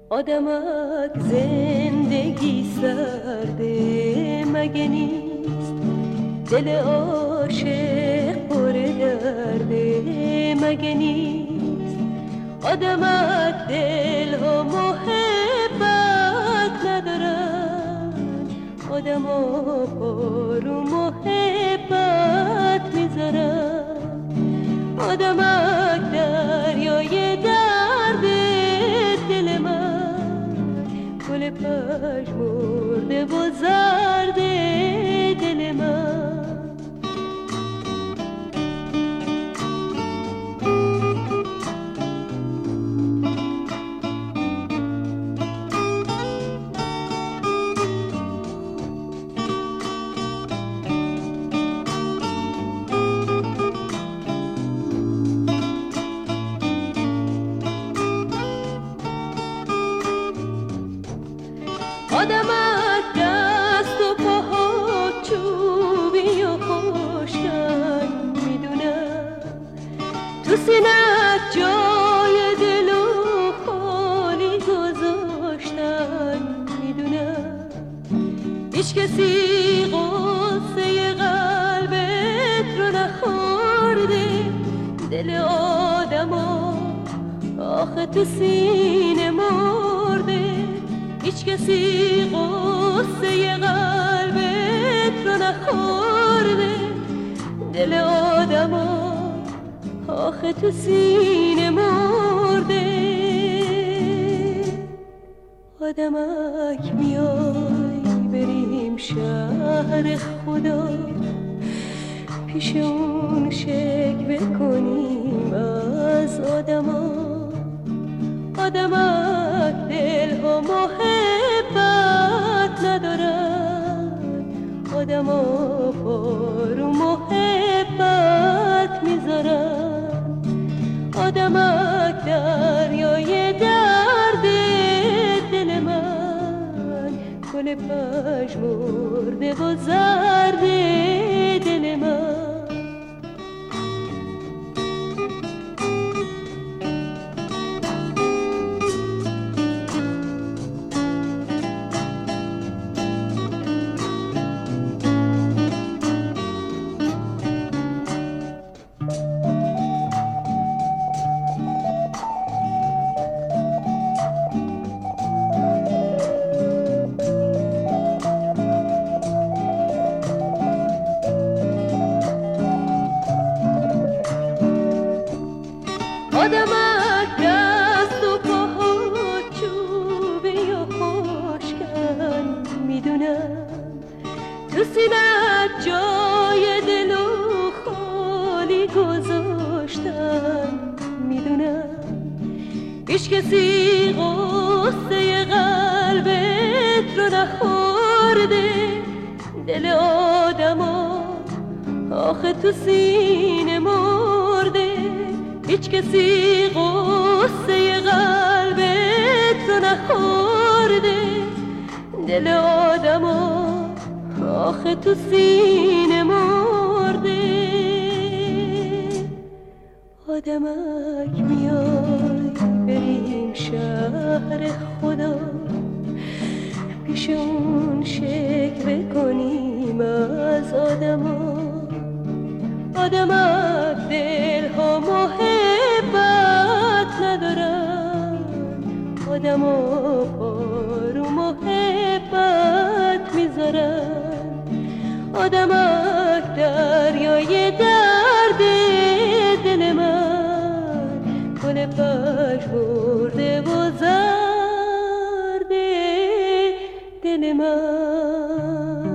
آدمک زندگی سرده مگه نیست، دل عاشق پر درده مگه نیست. آدمک دل و محبت ندارن، آدما پارو محبت میذارن. آدمک دریای درد دل من، گل پژمرده و زرد دل من. آدمک دست و پاها چوبی و خشکن میدونم، تو سینت جای دل و خالی گذاشتن میدونم. هیچ کسی غصه قلبت رو نخورده، دل آدما آخه تو سینه مرده. هیچ کسی غصه قلبت رو نخورده، دل آدما آخه تو سینه مرده. آدمک میای بریم شهر خدا، پیش اون شکوه کنیم از آدما. آدمک دل و محبت ندارن، آدما پارو محبت میذارن. آدمک دریای درد دل من، گل پژمرده و زرد دل من. آدمک دست و پاها چوبی و خشکن میدونم، تو سینت جای دل و خالی گذاشتن میدونم. هیچ کسی غصه قلبت رو نخورده، دل آدما آخه تو سینه مرده. هیچ کسی غصه قلبت رو نخورده، دل آدما آخه تو سینه مرده. آدمک میای بریم شهر خدا، پیش اون شکوه کنیم از آدما. آدمک دل ها محبت ندارن، آدما پارو محبت میذارن. آدمک دریای درد دل من، گل پژمرده و زرد دل من.